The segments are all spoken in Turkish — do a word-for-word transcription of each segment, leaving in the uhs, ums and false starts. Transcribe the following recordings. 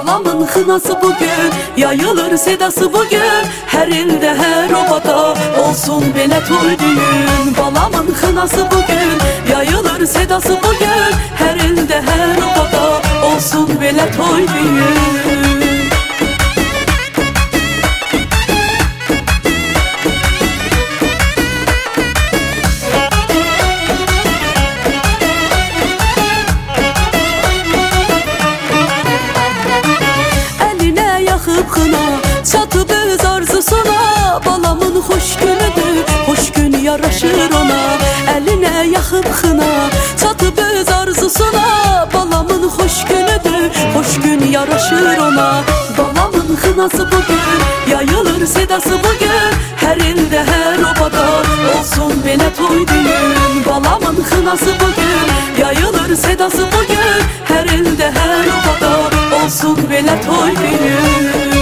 Balamın xınası bugün, yayılır sedası bugün. Her ildə, hər obada olsun belə toy düğün. Balamın xınası bugün, yayılır sedası bugün. Her ildə, hər obada olsun belə toy düğün. Çatıp öz arzusuna, balamın hoş günüdür, hoş gün yaraşır ona. Eline yaxıb xına, çatıp öz arzusuna, balamın hoş günüdür, hoş gün yaraşır ona. Balamın xınası bugün, yayılır sedası bugün. Her ildə, hər obada olsun belə toy düğün. Balamın xınası bugün, yayılır sedası bugün. Her ildə, hər obada olsun belə toy düğün.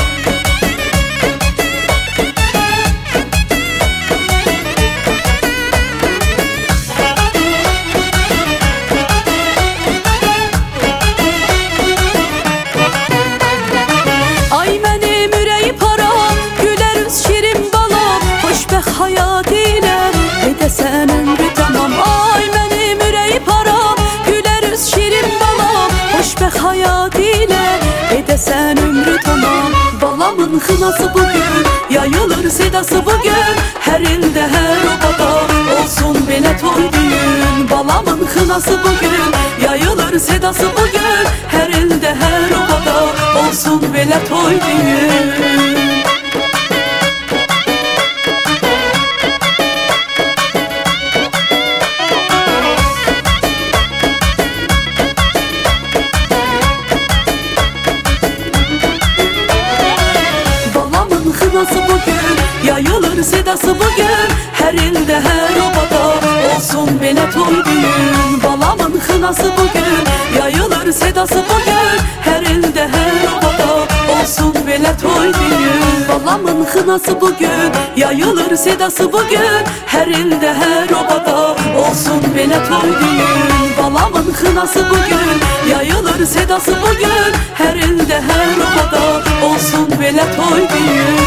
Hayat ile edesen ömrü tamam. Ay benim ürəyi param, güler üz şirin balam. Hoşbəxt hayat ile edesen ömrü tamam. Balamın xınası bugün, yayılır sedası bugün. Her ildə, hər obada olsun belə toy düğün. Balamın xınası bugün, yayılır sedası bugün. Her ildə, hər obada olsun belə toy düğün. Xınası bugün, yayılır sedası bugün. Her ildə, hər obada olsun belə toy düğün. Balamın xınası bugün, yayılır sedası bugün. Her ildə, hər obada olsun belə toy düğün. Balamın xınası bugün, yayılır sedası bugün. Her ildə, hər obada olsun belə toy düğün. Balamın xınası bugün, yayılır sedası bugün. Her ildə, hər obada olsun belə toy düğün.